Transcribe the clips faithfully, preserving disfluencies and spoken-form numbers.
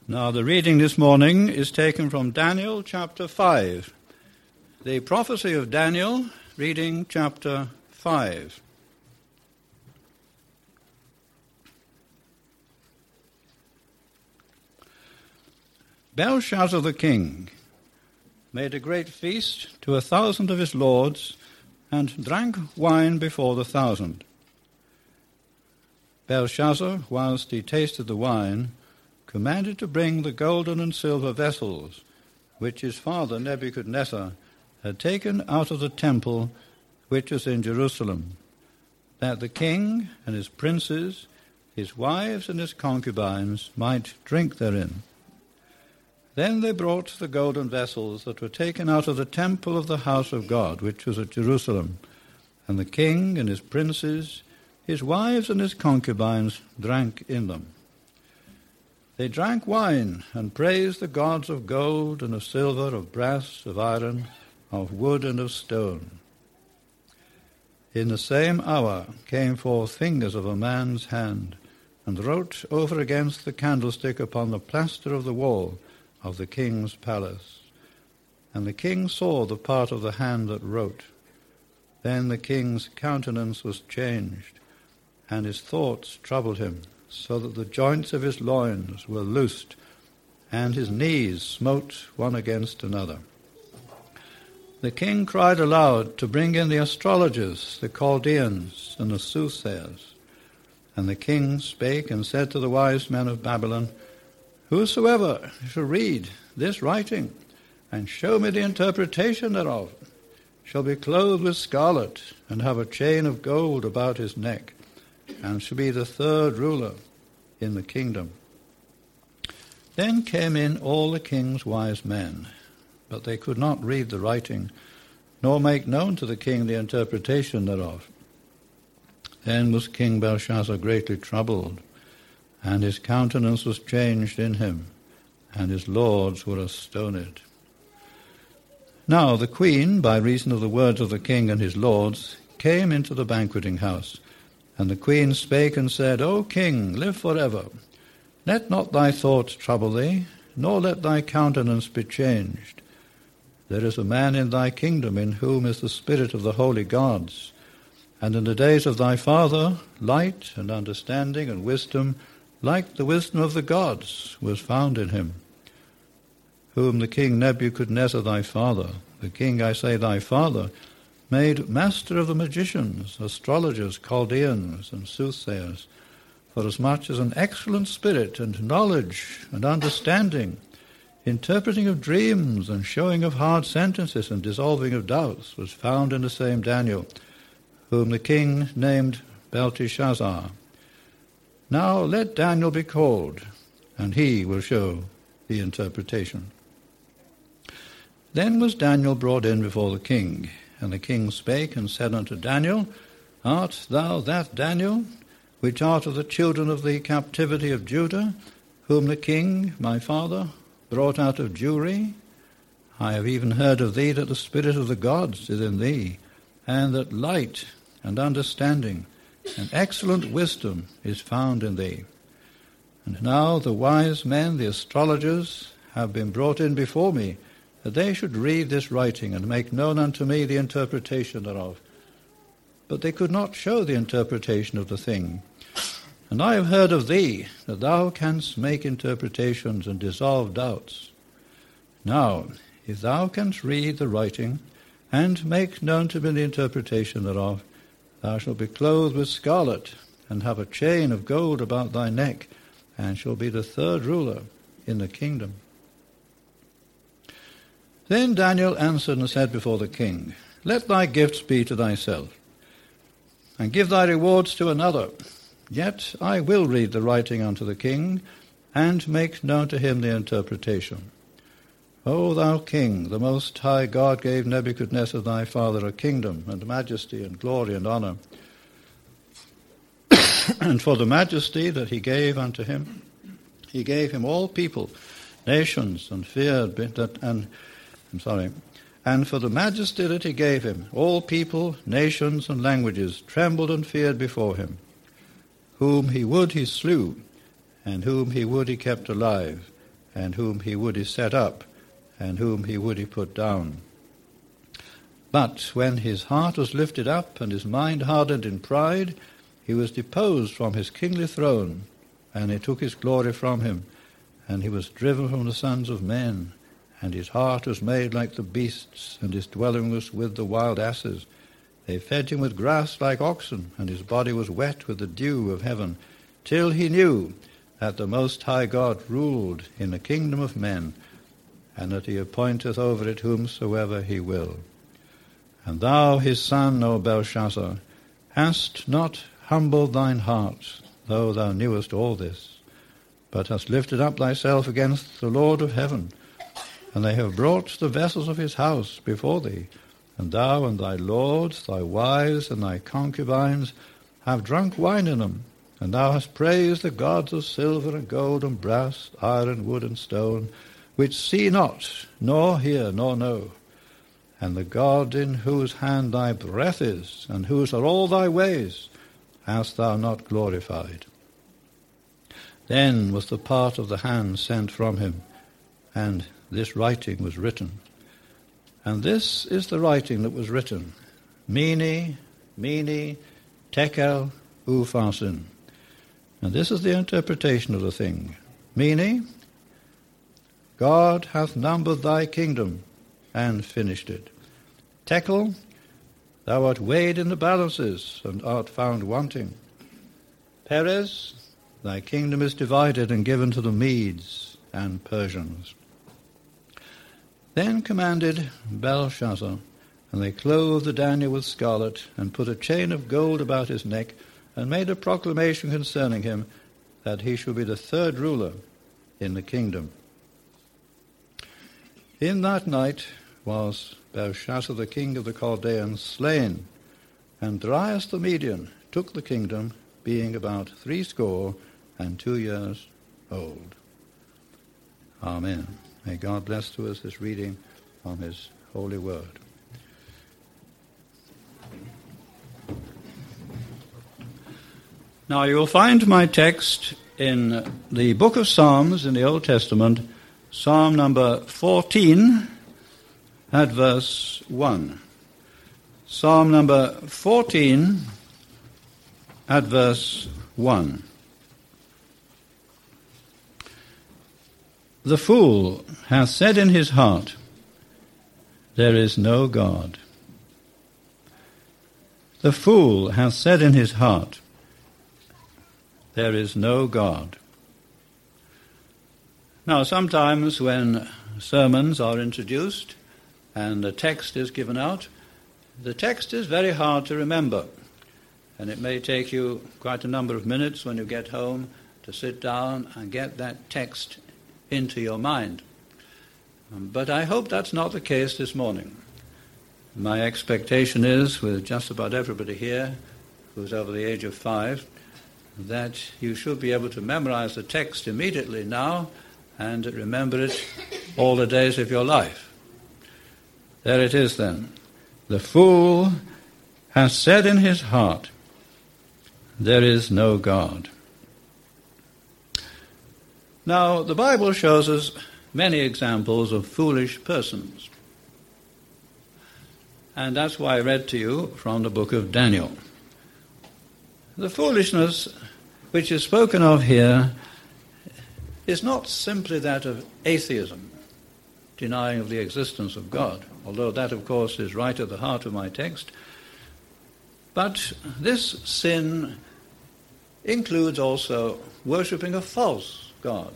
Now, the reading this morning is taken from Daniel chapter five. The prophecy of Daniel, reading chapter five. Belshazzar the king made a great feast to a thousand of his lords, and drank wine before the thousand. Belshazzar, whilst he tasted the wine, commanded to bring the golden and silver vessels, which his father Nebuchadnezzar had taken out of the temple which was in Jerusalem, that the king and his princes, his wives and his concubines might drink therein. Then they brought the golden vessels that were taken out of the temple of the house of God, which was at Jerusalem, and the king and his princes, his wives and his concubines drank in them. They drank wine and praised the gods of gold and of silver, of brass, of iron, of wood and of stone. In the same hour came forth fingers of a man's hand, and wrote over against the candlestick upon the plaster of the wall of the king's palace. And the king saw the part of the hand that wrote. Then the king's countenance was changed, and his thoughts troubled him, so that the joints of his loins were loosed, and his knees smote one against another. The king cried aloud to bring in the astrologers, the Chaldeans, and the soothsayers. And the king spake and said to the wise men of Babylon, Whosoever shall read this writing, and show me the interpretation thereof, shall be clothed with scarlet, and have a chain of gold about his neck, and shall be the third ruler in the kingdom. Then came in all the king's wise men, but they could not read the writing, nor make known to the king the interpretation thereof. Then was King Belshazzar greatly troubled, and his countenance was changed in him, and his lords were astonished. Now the queen, by reason of the words of the king and his lords, came into the banqueting house. And the queen spake and said, O king, live forever. Let not thy thoughts trouble thee, nor let thy countenance be changed. There is a man in thy kingdom in whom is the spirit of the holy gods. And in the days of thy father, light and understanding and wisdom, like the wisdom of the gods, was found in him. Whom the king Nebuchadnezzar thy father, the king, I say, thy father, made master of the magicians, astrologers, Chaldeans, and soothsayers, forasmuch as an excellent spirit and knowledge and understanding, interpreting of dreams and showing of hard sentences and dissolving of doubts, was found in the same Daniel, whom the king named Belteshazzar. Now let Daniel be called, and he will show the interpretation. Then was Daniel brought in before the king. And the king spake and said unto Daniel, Art thou that Daniel, which art of the children of the captivity of Judah, whom the king, my father, brought out of Jewry? I have even heard of thee that the spirit of the gods is in thee, and that light and understanding and excellent wisdom is found in thee. And now the wise men, the astrologers, have been brought in before me, that they should read this writing and make known unto me the interpretation thereof. But they could not show the interpretation of the thing. And I have heard of thee, that thou canst make interpretations and dissolve doubts. Now, if thou canst read the writing, and make known to me the interpretation thereof, thou shalt be clothed with scarlet, and have a chain of gold about thy neck, and shall be the third ruler in the kingdom. Then Daniel answered and said before the king, Let thy gifts be to thyself, and give thy rewards to another. Yet I will read the writing unto the king, and make known to him the interpretation. O thou king, the Most High God gave Nebuchadnezzar thy father a kingdom, and majesty, and glory, and honor. And for the majesty that he gave unto him, he gave him all people, nations, and feared that and I'm sorry, and for the majesty that he gave him, all people, nations, and languages trembled and feared before him. Whom he would he slew, and whom he would he kept alive, and whom he would he set up, and whom he would he put down. But when his heart was lifted up, and his mind hardened in pride, he was deposed from his kingly throne, and he took his glory from him, and he was driven from the sons of men, and his heart was made like the beasts, and his dwelling was with the wild asses. They fed him with grass like oxen, and his body was wet with the dew of heaven, till he knew that the Most High God ruled in the kingdom of men, and that he appointeth over it whomsoever he will. And thou, his son, O Belshazzar, hast not humbled thine heart, though thou knewest all this, but hast lifted up thyself against the Lord of heaven, and they have brought the vessels of his house before thee, and thou and thy lords, thy wives, and thy concubines have drunk wine in them, and thou hast praised the gods of silver and gold and brass, iron, wood, and stone, which see not, nor hear, nor know. And the God in whose hand thy breath is, and whose are all thy ways, hast thou not glorified. Then was the part of the hand sent from him, and this writing was written. And this is the writing that was written: Mene, Mene, Tekel, Upharsin. And this is the interpretation of the thing. Mene, God hath numbered thy kingdom and finished it. Tekel, thou art weighed in the balances and art found wanting. Peres, thy kingdom is divided and given to the Medes and Persians. Then commanded Belshazzar, and they clothed Daniel with scarlet, and put a chain of gold about his neck, and made a proclamation concerning him, that he should be the third ruler in the kingdom. In that night was Belshazzar the king of the Chaldeans slain, and Darius the Median took the kingdom, being about threescore and two years old. Amen. May God bless to us this reading from his holy word. Now you will find my text in the book of Psalms in the Old Testament, Psalm number fourteen, at verse one. Psalm number fourteen, at verse one. The fool hath said in his heart, there is no God. The fool hath said in his heart, there is no God. Now, sometimes when sermons are introduced and a text is given out, the text is very hard to remember, and it may take you quite a number of minutes when you get home to sit down and get that text into your mind. But I hope that's not the case this morning. My expectation is, with just about everybody here who's over the age of five, that you should be able to memorize the text immediately now and remember it all the days of your life. There it is then. The fool has said in his heart, there is no God. Now, the Bible shows us many examples of foolish persons. And that's why I read to you from the book of Daniel. The foolishness which is spoken of here is not simply that of atheism, denying of the existence of God, although that, of course, is right at the heart of my text. But this sin includes also worshipping a false God,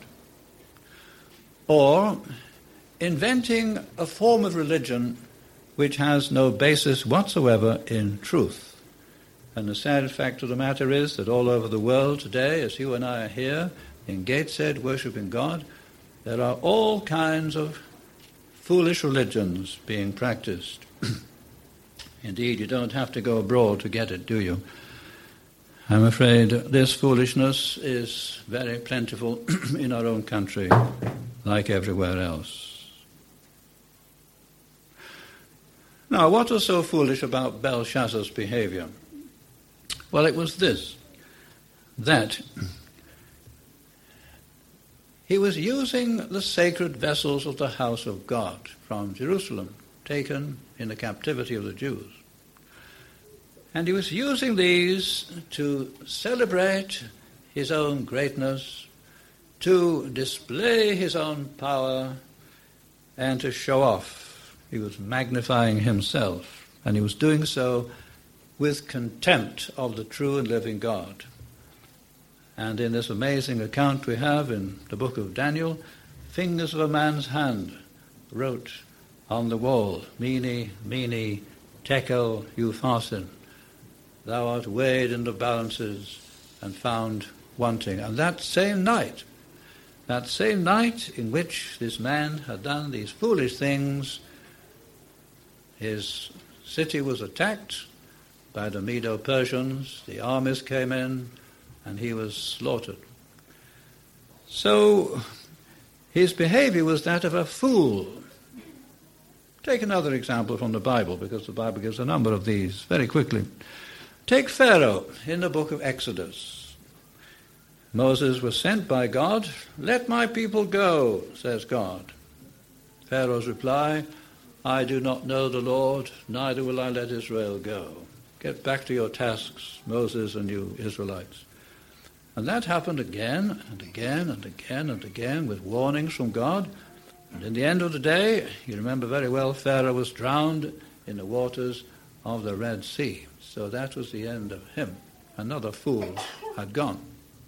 or inventing a form of religion which has no basis whatsoever in truth. And the sad fact of the matter is that all over the world today, as you and I are here in Gateshead worshipping God, there are all kinds of foolish religions being practiced. Indeed, you don't have to go abroad to get it, do you? I'm afraid this foolishness is very plentiful in our own country, like everywhere else. Now, what was so foolish about Belshazzar's behavior? Well, it was this, that he was using the sacred vessels of the house of God from Jerusalem, taken in the captivity of the Jews. And he was using these to celebrate his own greatness, to display his own power, and to show off. He was magnifying himself, and he was doing so with contempt of the true and living God. And in this amazing account we have in the book of Daniel, fingers of a man's hand wrote on the wall, Mene, Mene, Tekel, Upharsin. Thou art weighed in the balances and found wanting. And that same night, that same night in which this man had done these foolish things, his city was attacked by the Medo-Persians, the armies came in, and he was slaughtered. So his behavior was that of a fool. Take another example from the Bible, because the Bible gives a number of these very quickly. Take Pharaoh in the book of Exodus. Moses was sent by God. Let my people go, says God. Pharaoh's reply, I do not know the Lord, neither will I let Israel go. Get back to your tasks, Moses and you Israelites. And that happened again and again and again and again with warnings from God. And in the end of the day, you remember very well, Pharaoh was drowned in the waters of the Red Sea. So that was the end of him. Another fool had gone.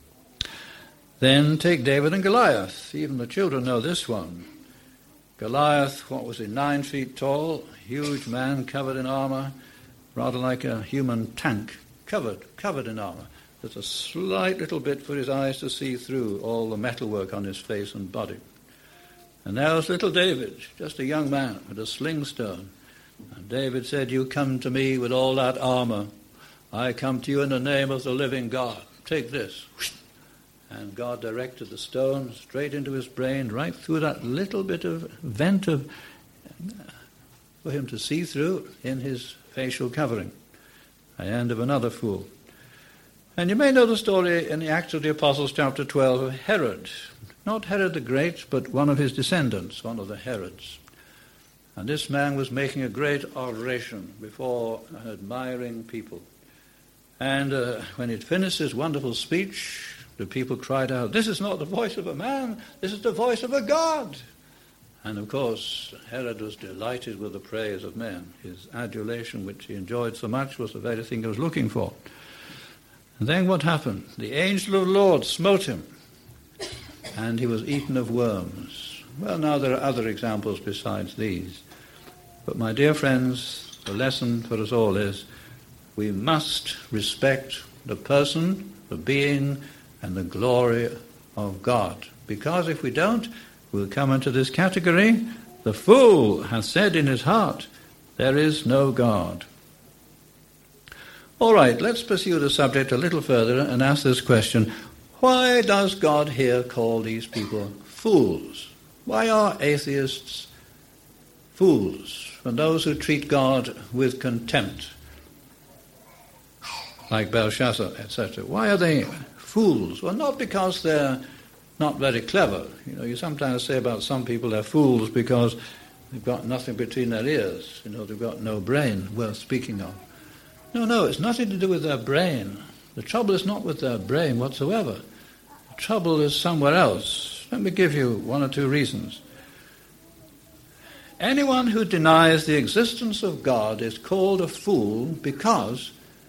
Then take David and Goliath. Even the children know this one. Goliath, what was he, nine feet tall, huge man covered in armor, rather like a human tank, covered, covered in armor. There's a slight little bit for his eyes to see through all the metalwork on his face and body. And there was little David, just a young man with a sling stone. And David said, you come to me with all that armor. I come to you in the name of the living God. Take this. And God directed the stone straight into his brain, right through that little bit of vent of, for him to see through in his facial covering. The end of another fool. And you may know the story in the Acts of the Apostles, chapter twelve, of Herod. Not Herod the Great, but one of his descendants, one of the Herods. And this man was making a great oration before an admiring people. And uh, when he'd finished his wonderful speech, the people cried out, this is not the voice of a man, this is the voice of a God. And of course, Herod was delighted with the praise of men. His adulation, which he enjoyed so much, was the very thing he was looking for. And then what happened? The angel of the Lord smote him, and he was eaten of worms. Well, now there are other examples besides these. But my dear friends, the lesson for us all is we must respect the person, the being, and the glory of God. Because if we don't, we'll come into this category. The fool hath said in his heart, there is no God. All right, let's pursue the subject a little further and ask this question. Why does God here call these people fools? Why are atheists fools? And those who treat God with contempt, like Belshazzar, et cetera. Why are they fools? Well, not because they're not very clever. You know, you sometimes say about some people they're fools because they've got nothing between their ears. You know, they've got no brain worth speaking of. No, no, it's nothing to do with their brain. The trouble is not with their brain whatsoever. The trouble is somewhere else. Let me give you one or two reasons. Anyone who denies the existence of God is called a fool because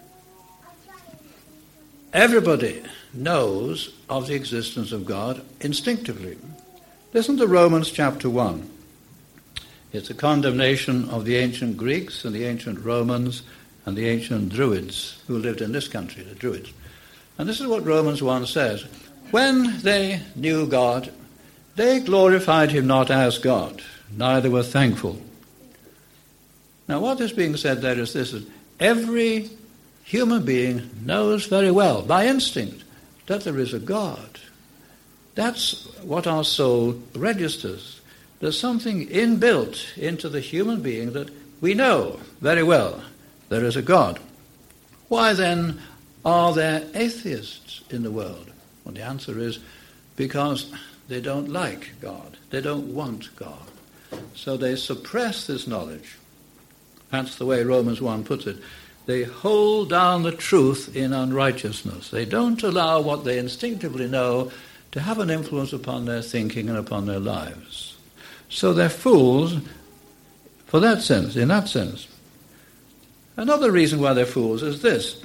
everybody knows of the existence of God instinctively. Listen to Romans chapter one. It's a condemnation of the ancient Greeks and the ancient Romans and the ancient Druids who lived in this country, the Druids. And this is what Romans one says. When they knew God, they glorified him not as God, neither were thankful. Now what is being said there is this, is every human being knows very well, by instinct, that there is a God. That's what our soul registers. There's something inbuilt into the human being that we know very well there is a God. Why then are there atheists in the world? Well, the answer is because they don't like God. They don't want God. So they suppress this knowledge. That's the way Romans one puts it. They hold down the truth in unrighteousness. They don't allow what they instinctively know to have an influence upon their thinking and upon their lives. So they're fools for that sense, in that sense. Another reason why they're fools is this.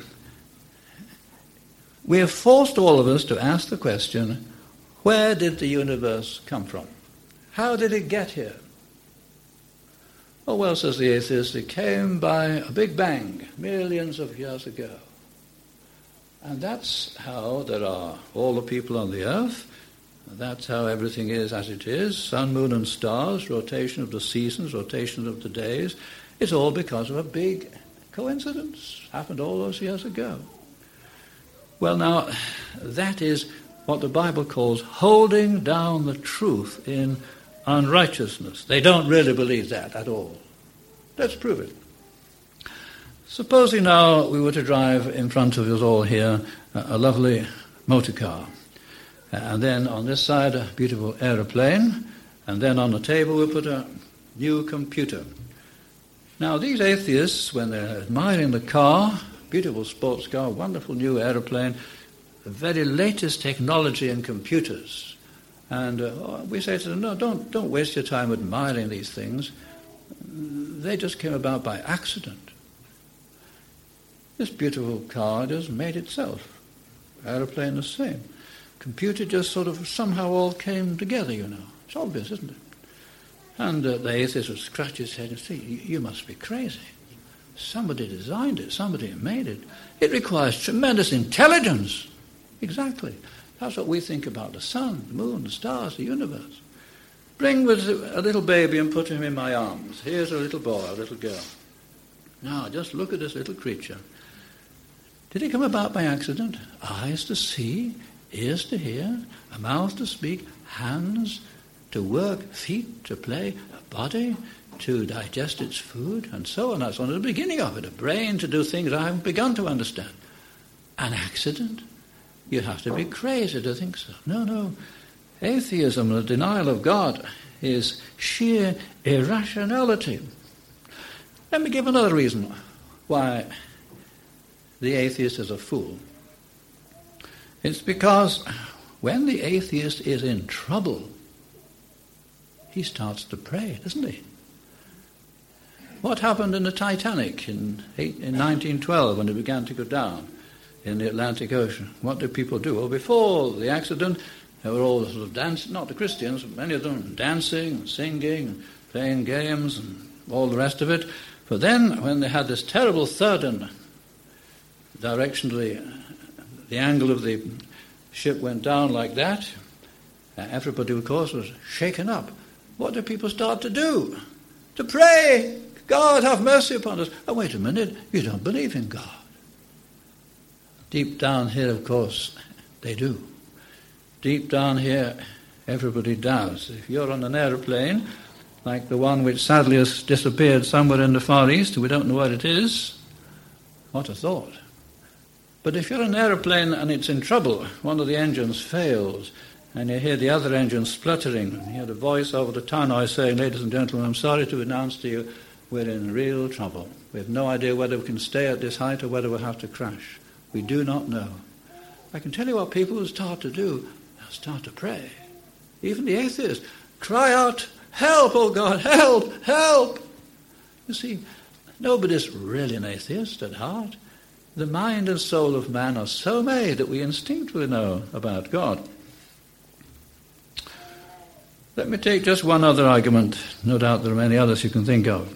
We have forced all of us to ask the question, where did the universe come from? How did it get here? Oh, well, says the atheist, it came by a big bang millions of years ago. And that's how there are all the people on the earth. That's how everything is as it is. Sun, moon, and stars, rotation of the seasons, rotation of the days. It's all because of a big coincidence. Happened all those years ago. Well, now, that is what the Bible calls holding down the truth in unrighteousness. They don't really believe that at all. Let's prove it. Supposing now we were to drive in front of us all here a, a lovely motor car, and then on this side a beautiful aeroplane, and then on the table we put a new computer. Now these atheists, when they're admiring the car, beautiful sports car, wonderful new aeroplane, the very latest technology in computers, and uh, we say to them, no, don't, don't waste your time admiring these things. They just came about by accident. This beautiful car just made itself. Aeroplane the same. Computer just sort of somehow all came together, you know. It's obvious, isn't it? And uh, the atheist would scratch his head and say, you must be crazy. Somebody designed it. Somebody made it. It requires tremendous intelligence. Exactly. That's what we think about the sun, the moon, the stars, the universe. Bring a little baby and put him in my arms. Here's a little boy, a little girl. Now, just look at this little creature. Did he come about by accident? Eyes to see, ears to hear, a mouth to speak, hands to work, feet to play, a body to digest its food, and so on. That's only the beginning of it. A brain to do things I haven't begun to understand. An accident? You'd have to be crazy to think so. No, no. Atheism, the denial of God, is sheer irrationality. Let me give another reason why the atheist is a fool. It's because when the atheist is in trouble, he starts to pray, doesn't he? What happened in the Titanic in, in nineteen twelve when it began to go down in the Atlantic Ocean? What did people do? Well, before the accident, they were all sort of dancing, not the Christians, but many of them dancing and singing and playing games and all the rest of it. But then, when they had this terrible third and direction to the, the angle of the ship went down like that, everybody, of course, was shaken up. What did people start to do? To pray. God, have mercy upon us. Oh, wait a minute, you don't believe in God. Deep down here, of course, they do. Deep down here, everybody does. If you're on an aeroplane, like the one which sadly has disappeared somewhere in the Far East, we don't know what it is, what a thought. But if you're on an aeroplane and it's in trouble, one of the engines fails, and you hear the other engine spluttering, and you hear the voice over the tannoy saying, ladies and gentlemen, I'm sorry to announce to you, we're in real trouble. We have no idea whether we can stay at this height or whether we'll have to crash. We do not know. I can tell you what people will start to do. They'll start to pray. Even the atheists cry out, help, oh God, help, help. You see, nobody's really an atheist at heart. The mind and soul of man are so made that we instinctively know about God. Let me take just one other argument. No doubt there are many others you can think of.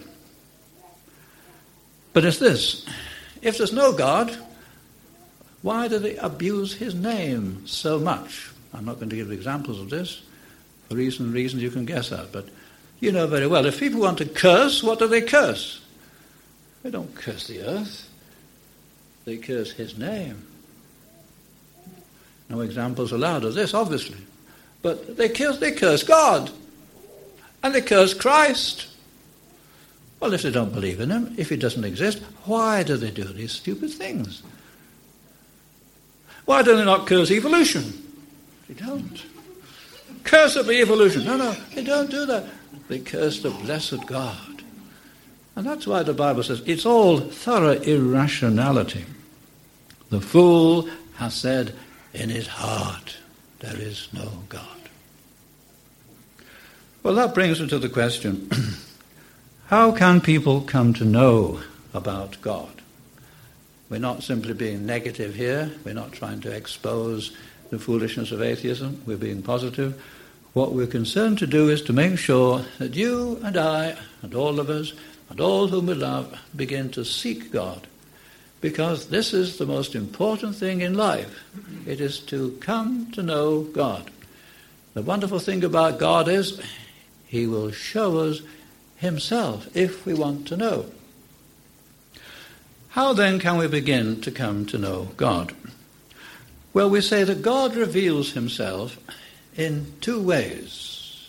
But it's this. If there's no God, why do they abuse his name so much? I'm not going to give examples of this for reason, reasons you can guess at, but you know very well. If people want to curse, what do they curse? They don't curse the earth. They curse his name. No examples allowed of this, obviously. But they curse, they curse God. And they curse Christ. Well, if they don't believe in him, if he doesn't exist, why do they do these stupid things? Why do they not curse evolution? They don't. Cursed be evolution. No, no, they don't do that. They curse the blessed God. And that's why the Bible says it's all thorough irrationality. The fool has said in his heart, there is no God. Well, that brings us to the question, how can people come to know about God? We're not simply being negative here. We're not trying to expose the foolishness of atheism. We're being positive. What we're concerned to do is to make sure that you and I and all of us and all whom we love begin to seek God, because this is the most important thing in life. It is to come to know God. The wonderful thing about God is he will show us himself if we want to know. How then can we begin to come to know God? Well, we say that God reveals himself in two ways.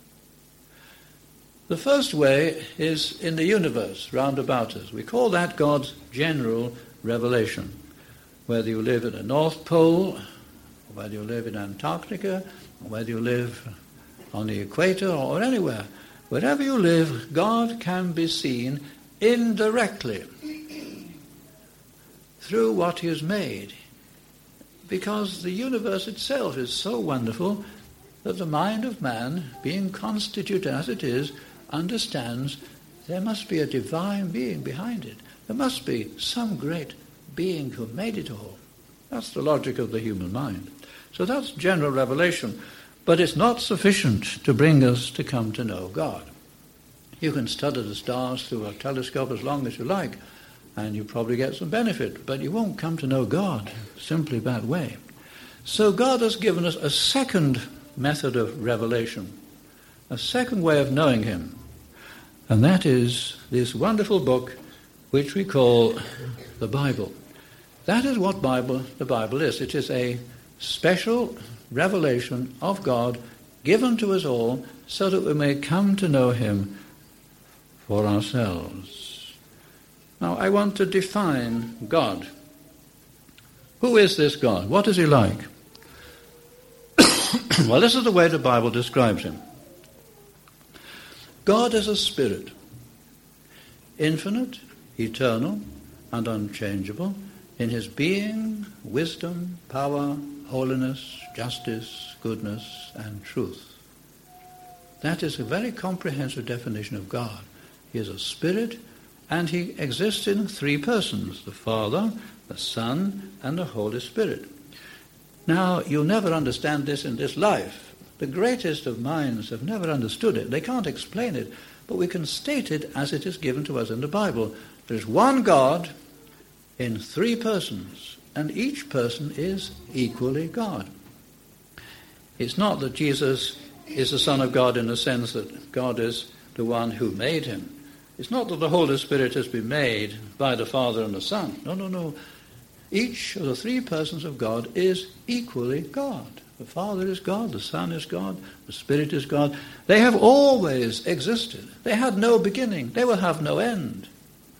The first way is in the universe round about us. We call that God's general revelation. Whether you live at the North Pole, or whether you live in Antarctica, or whether you live on the equator or anywhere, wherever you live, God can be seen indirectly through what he has made. Because the universe itself is so wonderful that the mind of man, being constituted as it is, understands there must be a divine being behind it. There must be some great being who made it all. That's the logic of the human mind. So that's general revelation. But it's not sufficient to bring us to come to know God. You can study the stars through a telescope as long as you like, and you probably get some benefit, but you won't come to know God simply that way. So God has given us a second method of revelation, a second way of knowing him, and that is this wonderful book which we call the Bible. That is what Bible the Bible is. It is a special revelation of God given to us all so that we may come to know him for ourselves. Now, I want to define God. Who is this God? What is he like? Well, this is the way the Bible describes him. God is a spirit, infinite, eternal, and unchangeable in his being, wisdom, power, holiness, justice, goodness, and truth. That is a very comprehensive definition of God. He is a spirit, and he exists in three persons, the Father, the Son, and the Holy Spirit. Now, you'll never understand this in this life. The greatest of minds have never understood it. They can't explain it, but we can state it as it is given to us in the Bible. There's one God in three persons, and each person is equally God. It's not that Jesus is the Son of God in the sense that God is the one who made him. It's not that the Holy Spirit has been made by the Father and the Son. No, no, no. Each of the three persons of God is equally God. The Father is God, the Son is God, the Spirit is God. They have always existed. They had no beginning. They will have no end.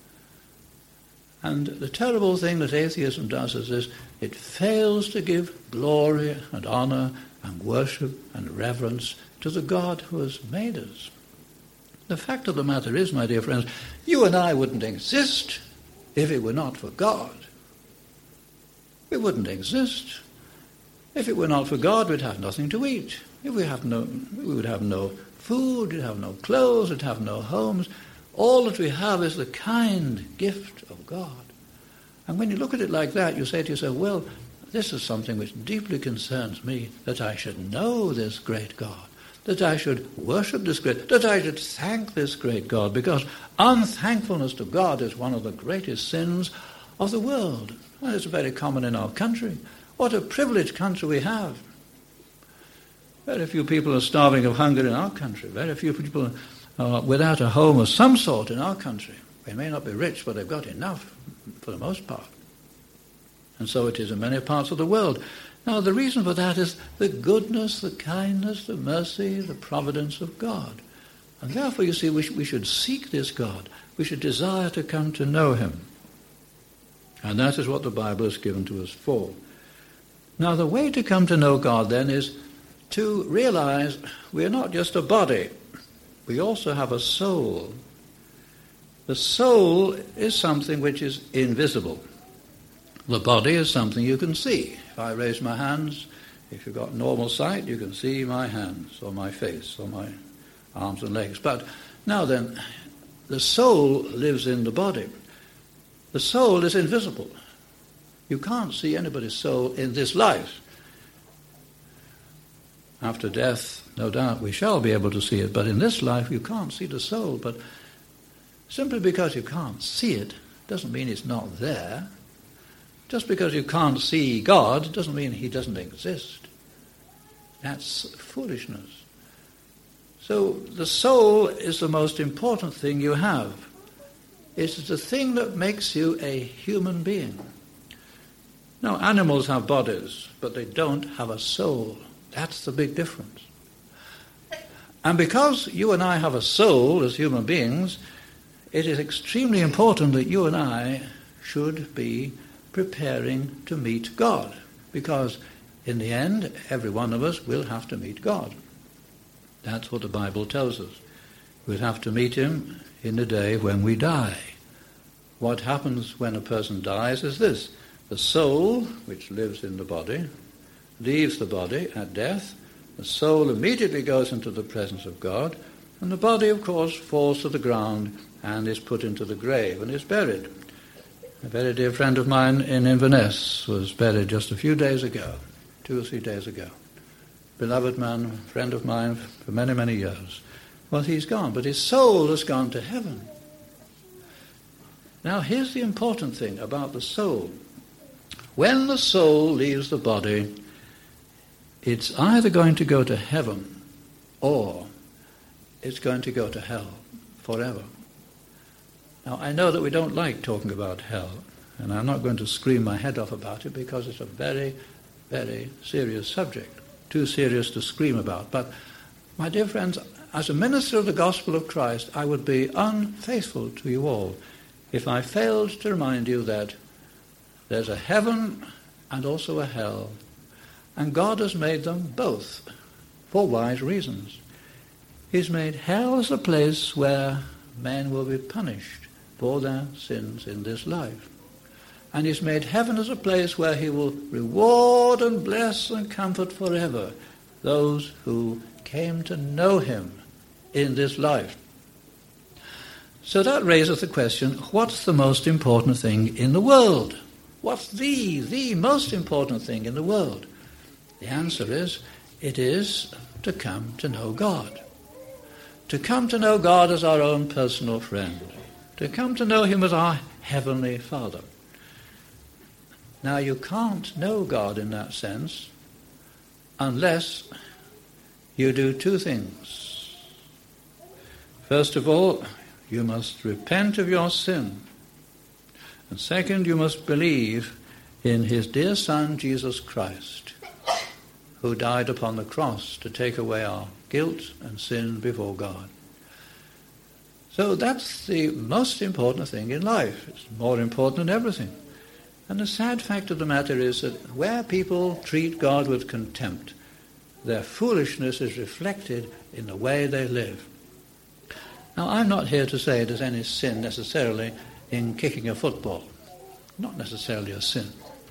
And the terrible thing that atheism does is this: it fails to give glory and honor and worship and reverence to the God who has made us. The fact of the matter is, my dear friends, you and I wouldn't exist if it were not for God. We wouldn't exist. If it were not for God, we'd have nothing to eat. If we have no, we would have no food, we'd have no clothes, we'd have no homes. All that we have is the kind gift of God. And when you look at it like that, you say to yourself, well, this is something which deeply concerns me, that I should know this great God, that I should worship this great, that I should thank this great God, because unthankfulness to God is one of the greatest sins of the world. And it's very common in our country. What a privileged country we have. Very few people are starving of hunger in our country. Very few people are without a home of some sort in our country. They may not be rich, but they've got enough for the most part. And so it is in many parts of the world. Now, the reason for that is the goodness, the kindness, the mercy, the providence of God. And therefore, you see, we, sh- we should seek this God. We should desire to come to know him. And that is what the Bible is given to us for. Now, the way to come to know God, then, is to realize we're not just a body, we also have a soul. The soul is something which is invisible. The body is something you can see. If I raise my hands, if you've got normal sight, you can see my hands or my face or my arms and legs. But now then, the soul lives in the body. The soul is invisible. You can't see anybody's soul in this life. After death, no doubt, we shall be able to see it, but in this life you can't see the soul. But simply because you can't see it doesn't mean it's not there. Just because you can't see God doesn't mean he doesn't exist. That's foolishness. So the soul is the most important thing you have. It's the thing that makes you a human being. Now, animals have bodies, but they don't have a soul. That's the big difference. And because you and I have a soul as human beings, it is extremely important that you and I should be preparing to meet God. Because in the end, every one of us will have to meet God. That's what the Bible tells us. We'll have to meet him in the day when we die. What happens when a person dies is this. The soul, which lives in the body, leaves the body at death. The soul immediately goes into the presence of God, and the body, of course, falls to the ground and is put into the grave and is buried. A very dear friend of mine in Inverness was buried just a few days ago, two or three days ago. Beloved man, friend of mine for many, many years. Well, he's gone, but his soul has gone to heaven. Now, here's the important thing about the soul. When the soul leaves the body, it's either going to go to heaven or it's going to go to hell forever. Now, I know that we don't like talking about hell, and I'm not going to scream my head off about it because it's a very, very serious subject, too serious to scream about. But, my dear friends, as a minister of the gospel of Christ, I would be unfaithful to you all if I failed to remind you that there's a heaven and also a hell, and God has made them both for wise reasons. He's made hell as a place where men will be punished for their sins in this life. And he's made heaven as a place where he will reward and bless and comfort forever those who came to know him in this life. So that raises the question, what's the most important thing in the world? What's the, the most important thing in the world? The answer is, it is to come to know God. To come to know God as our own personal friend. To come to know him as our heavenly Father. Now, you can't know God in that sense unless you do two things. First of all, you must repent of your sin. And second, you must believe in his dear Son, Jesus Christ, who died upon the cross to take away our guilt and sin before God. So that's the most important thing in life. It's more important than everything. And the sad fact of the matter is that where people treat God with contempt, their foolishness is reflected in the way they live. Now, I'm not here to say there's any sin necessarily in kicking a football. Not necessarily a sin.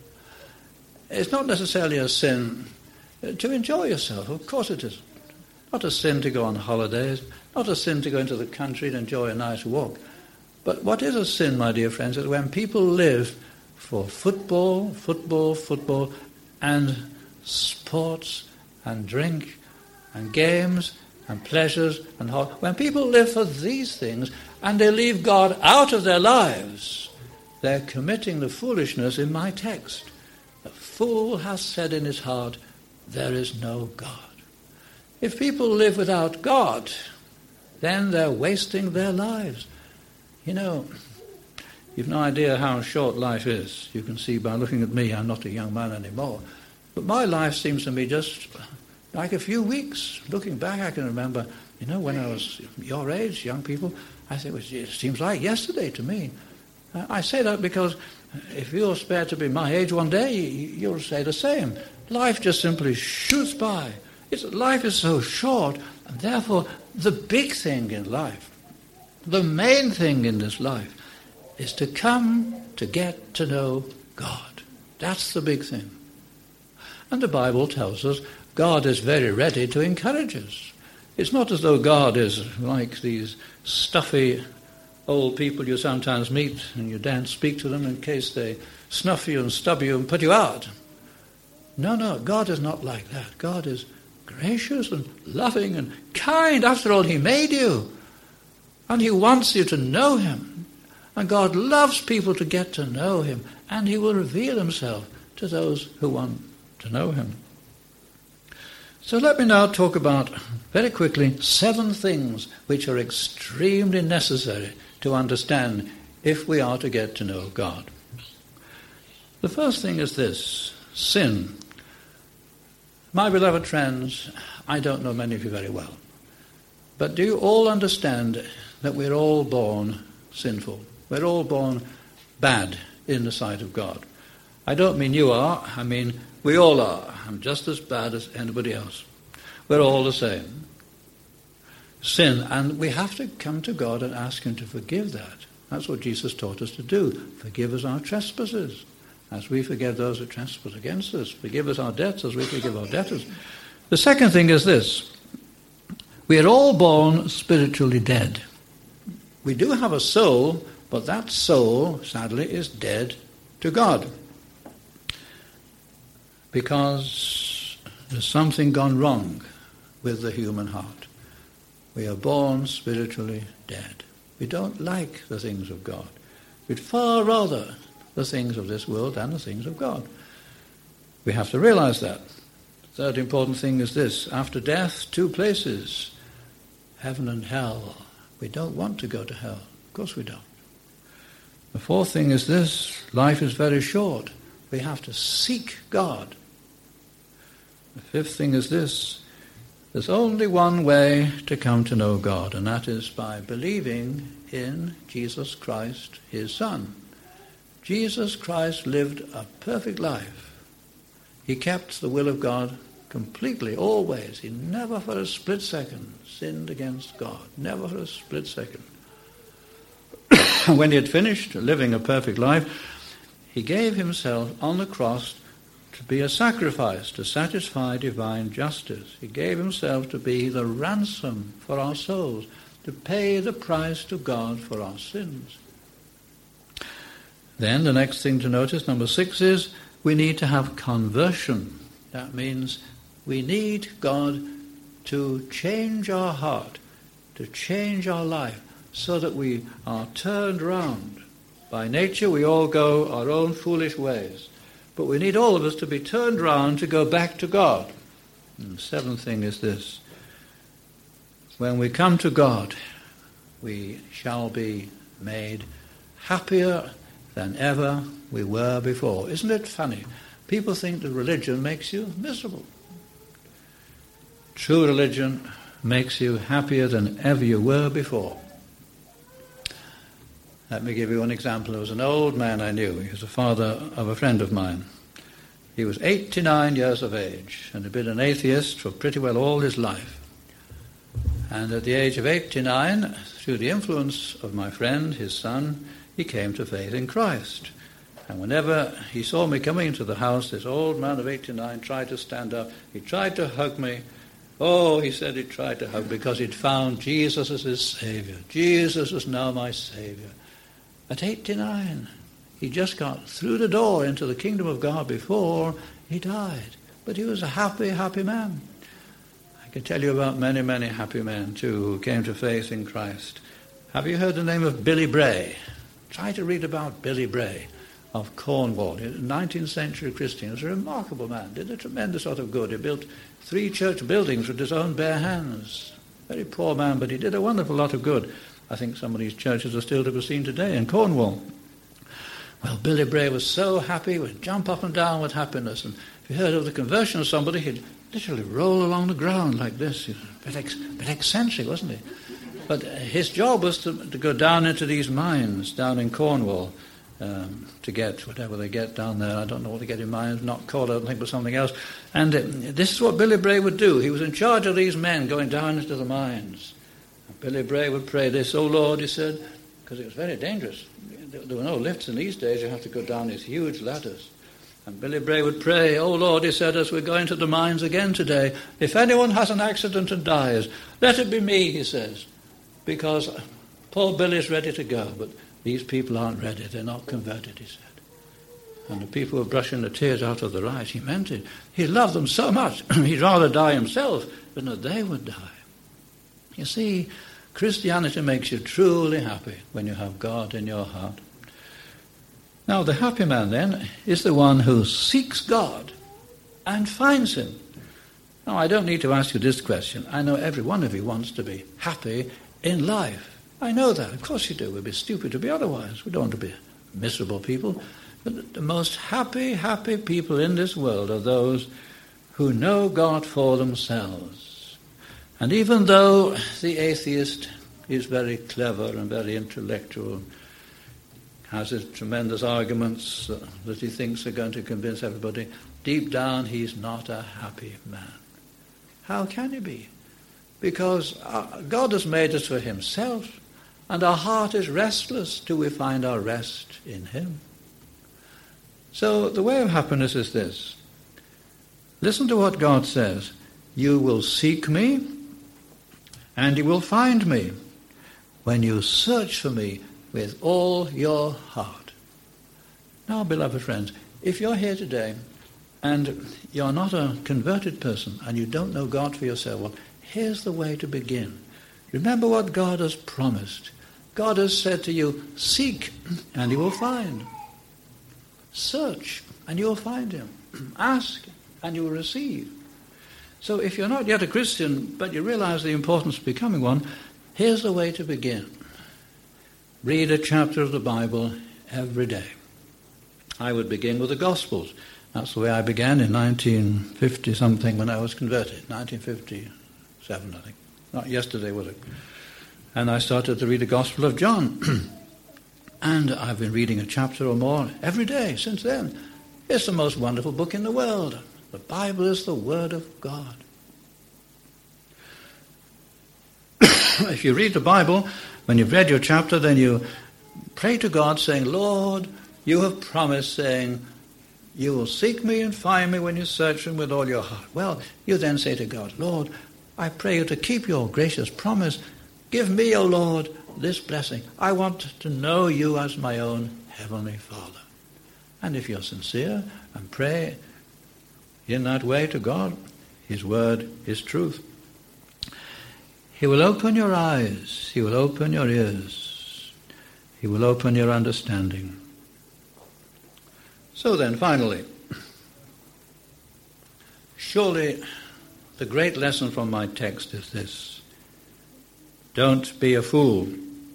It's not necessarily a sin to enjoy yourself. Of course it isn't. Not a sin to go on holidays. Not a sin to go into the country and enjoy a nice walk. But what is a sin, my dear friends, is when people live for football, football, football, and sports, and drink, and games, and pleasures, and ho- when people live for these things, and they leave God out of their lives, they're committing the foolishness in my text. The fool has said in his heart, there is no God. If people live without God, then they're wasting their lives. You know, you've no idea how short life is. You can see by looking at me, I'm not a young man anymore. But my life seems to me just like a few weeks. Looking back, I can remember, you know, when I was your age, young people, I think it seems like yesterday to me. I say that because if you're spared to be my age one day, you'll say the same. Life just simply shoots by. It's, life is so short, and therefore the big thing in life, the main thing in this life, is to come to get to know God. That's the big thing. And the Bible tells us God is very ready to encourage us. It's not as though God is like these stuffy old people you sometimes meet and you daren't speak to them in case they snuff you and stub you and put you out. No, no, God is not like that. God is gracious and loving and kind. After all, he made you. And he wants you to know him. And God loves people to get to know him. And he will reveal himself to those who want to know him. So let me now talk about, very quickly, seven things which are extremely necessary to understand if we are to get to know God. The first thing is this: sin. My beloved friends, I don't know many of you very well, but do you all understand that we're all born sinful? We're all born bad in the sight of God. I don't mean you are, I mean we all are. I'm just as bad as anybody else. We're all the same. Sin, and we have to come to God and ask him to forgive that. That's what Jesus taught us to do. Forgive us our trespasses, as we forgive those who trespass against us. Forgive us our debts, as we forgive our debtors. The second thing is this: we are all born spiritually dead. We do have a soul, but that soul, sadly, is dead to God. Because there's something gone wrong with the human heart. We are born spiritually dead. We don't like the things of God. We'd far rather the things of this world than the things of God. We have to realize that. The third important thing is this: after death, two places, heaven and hell. We don't want to go to hell. Of course we don't. The fourth thing is this: life is very short. We have to seek God. The fifth thing is this: there's only one way to come to know God, and that is by believing in Jesus Christ, his Son. Jesus Christ lived a perfect life. He kept the will of God completely, always. He never for a split second sinned against God. Never for a split second. When he had finished living a perfect life, he gave himself on the cross to be a sacrifice, to satisfy divine justice. He gave himself to be the ransom for our souls, to pay the price to God for our sins. Then the next thing to notice, number six, is we need to have conversion. That means we need God to change our heart, to change our life, so that we are turned round. By nature we all go our own foolish ways, but we need all of us to be turned round to go back to God. And the seventh thing is this: when we come to God, we shall be made happier than ever we were before. Isn't it funny? People think that religion makes you miserable. True religion makes you happier than ever you were before. Let me give you one example. There was an old man I knew. He was the father of a friend of mine. He was eighty-nine years of age and had been an atheist for pretty well all his life. And at the age of eighty-nine, through the influence of my friend, his son, he came to faith in Christ. And whenever he saw me coming into the house, this old man of eighty-nine tried to stand up. He tried to hug me. Oh, he said he tried to hug because he'd found Jesus as his Savior. Jesus is now my Savior. At eighty-nine, he just got through the door into the kingdom of God before he died. But he was a happy, happy man. I can tell you about many, many happy men, too, who came to faith in Christ. Have you heard the name of Billy Bray? Try to read about Billy Bray of Cornwall. He was a nineteenth century Christian. He was a remarkable man. Did a tremendous lot of good. He built three church buildings with his own bare hands. Very poor man, but he did a wonderful lot of good. I think some of these churches are still to be seen today in Cornwall. Well, Billy Bray was so happy, he would jump up and down with happiness. And if you heard of the conversion of somebody, he'd literally roll along the ground like this. He was a bit, ex- bit eccentric, wasn't he? But his job was to, to go down into these mines down in Cornwall um, to get whatever they get down there. I don't know what they get in mines, not coal, I don't think, but something else. And uh, this is what Billy Bray would do. He was in charge of these men going down into the mines. And Billy Bray would pray this, "Oh Lord," he said, because it was very dangerous. There were no lifts in these days. You have to go down these huge ladders. And Billy Bray would pray, "Oh Lord," he said, "as we're going to the mines again today, if anyone has an accident and dies, let it be me," he says, because poor Billy's ready to go, but these people aren't ready. They're not converted, he said. And the people were brushing the tears out of their eyes. He meant it. He loved them so much. He'd rather die himself than that they would die. You see, Christianity makes you truly happy when you have God in your heart. Now, the happy man, then, is the one who seeks God and finds him. Now, I don't need to ask you this question. I know every one of you wants to be happy in life. I know that. Of course you do. We'd be stupid to be otherwise. We don't want to be miserable people. But the most happy, happy people in this world are those who know God for themselves. And even though the atheist is very clever and very intellectual, has his tremendous arguments uh, that he thinks are going to convince everybody, deep down he's not a happy man. How can he be? Because uh, God has made us for himself, and our heart is restless till we find our rest in him. So the way of happiness is this. Listen to what God says. "You will seek me, and you will find me, when you search for me with all your heart." Now, beloved friends, if you're here today and you're not a converted person and you don't know God for yourself, well, here's the way to begin. Remember what God has promised. God has said to you, seek and you will find. Search and you will find him. Ask and you will receive. So if you're not yet a Christian, but you realize the importance of becoming one, here's the way to begin. Read a chapter of the Bible every day. I would begin with the Gospels. That's the way I began in nineteen fifty something when I was converted. nineteen fifty-seven, I think. Not yesterday, was it? And I started to read the Gospel of John. And I've been reading a chapter or more every day since then. It's the most wonderful book in the world. The Bible is the Word of God. If you read the Bible, when you've read your chapter, then you pray to God saying, "Lord, you have promised, saying, you will seek me and find me when you search me with all your heart." Well, you then say to God, "Lord, I pray you to keep your gracious promise. Give me, O Lord, this blessing. I want to know you as my own heavenly Father." And if you're sincere and pray in that way to God, his word is truth. He will open your eyes. He will open your ears. He will open your understanding. So then, finally, surely the great lesson from my text is this. Don't be a fool.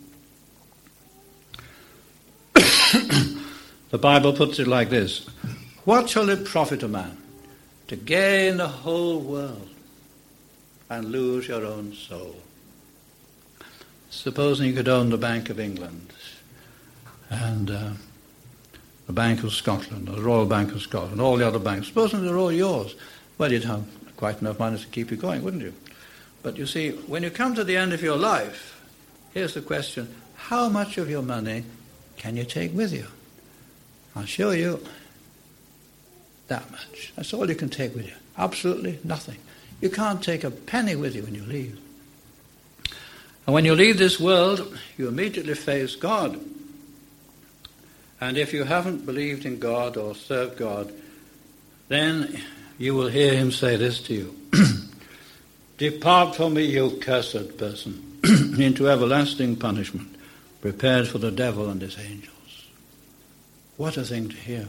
The Bible puts it like this. What shall it profit a man to gain the whole world and lose your own soul? Supposing you could own the Bank of England and uh, the Bank of Scotland, or the Royal Bank of Scotland, all the other banks. Supposing they're all yours. Well, you'd have quite enough money to keep you going, wouldn't you? But you see, when you come to the end of your life, here's the question. How much of your money can you take with you? I'll show you that much. That's all you can take with you. Absolutely nothing. You can't take a penny with you when you leave. And when you leave this world, you immediately face God. And if you haven't believed in God or served God, then you will hear him say this to you. "Depart from me, you cursed person, into everlasting punishment, prepared for the devil and his angels." What a thing to hear.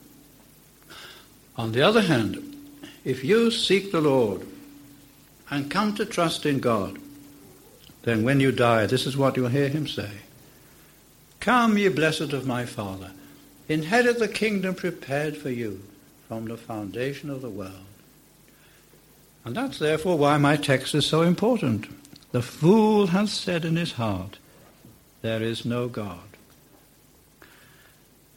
On the other hand, if you seek the Lord and come to trust in God, then when you die, this is what you'll hear him say. "Come, ye blessed of my Father, inherit the kingdom prepared for you from the foundation of the world." And that's therefore why my text is so important. The fool has said in his heart, "There is no God."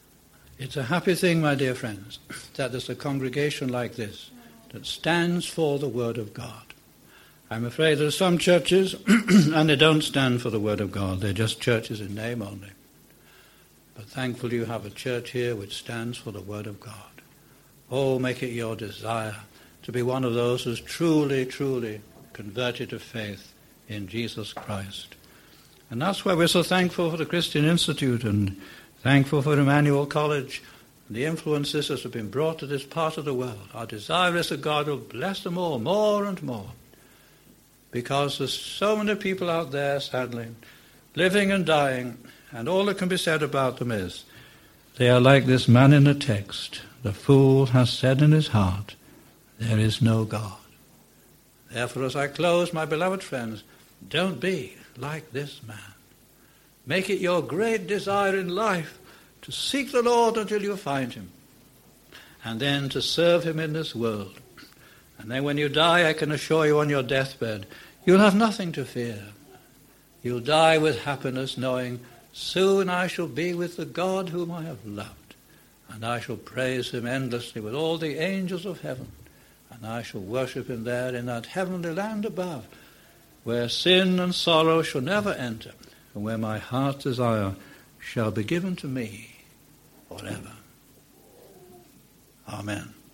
It's a happy thing, my dear friends, that there's a congregation like this that stands for the Word of God. I'm afraid there are some churches, and they don't stand for the Word of God. They're just churches in name only. But thankfully you have a church here which stands for the Word of God. Oh, make it your desire to be one of those who's truly, truly converted to faith in Jesus Christ. And that's why we're so thankful for the Christian Institute and thankful for Emmanuel College and the influences that have been brought to this part of the world. Our desire is that God will bless them all more and more, because there's so many people out there, sadly, living and dying, and all that can be said about them is they are like this man in the text. The fool has said in his heart, there is no God. Therefore, as I close, my beloved friends, don't be like this man. Make it your great desire in life to seek the Lord until you find him, and then to serve him in this world. And then when you die, I can assure you on your deathbed, you'll have nothing to fear. You'll die with happiness, knowing soon I shall be with the God whom I have loved, and I shall praise him endlessly with all the angels of heaven, and I shall worship him there in that heavenly land above, where sin and sorrow shall never enter, and where my heart's desire shall be given to me forever. Amen.